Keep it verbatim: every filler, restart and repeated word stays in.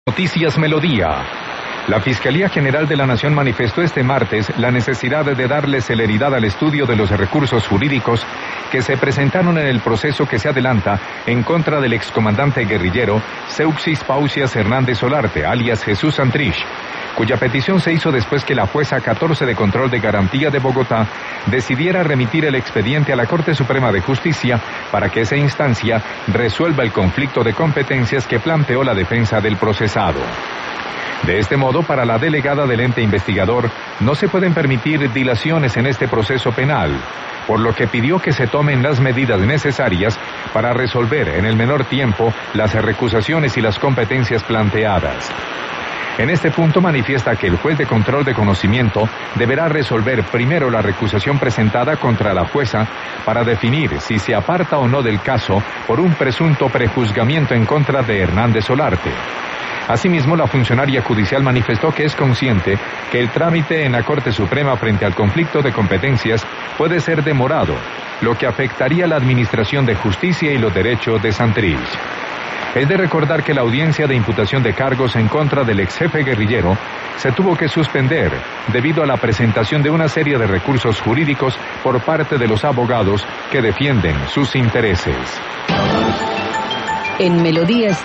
Noticias Melodía. La Fiscalía General de la Nación manifestó este martes la necesidad de darle celeridad al estudio de los recursos jurídicos que se presentaron en el proceso que se adelanta en contra del excomandante guerrillero Seuxis Pausias Hernández Solarte, alias Jesús Santrich, cuya petición se hizo después que la jueza catorce de Control de Garantía de Bogotá decidiera remitir el expediente a la Corte Suprema de Justicia para que esa instancia resuelva el conflicto de competencias que planteó la defensa del procesado. De este modo, para la delegada del ente investigador, no se pueden permitir dilaciones en este proceso penal, por lo que pidió que se tomen las medidas necesarias para resolver en el menor tiempo las recusaciones y las competencias planteadas. En este punto manifiesta que el juez de control de conocimiento deberá resolver primero la recusación presentada contra la jueza para definir si se aparta o no del caso por un presunto prejuzgamiento en contra de Hernández Solarte. Asimismo, la funcionaria judicial manifestó que es consciente que el trámite en la Corte Suprema frente al conflicto de competencias puede ser demorado, lo que afectaría la administración de justicia y los derechos de Santrich. Es de recordar que la audiencia de imputación de cargos en contra del ex jefe guerrillero se tuvo que suspender debido a la presentación de una serie de recursos jurídicos por parte de los abogados que defienden sus intereses. En Melodías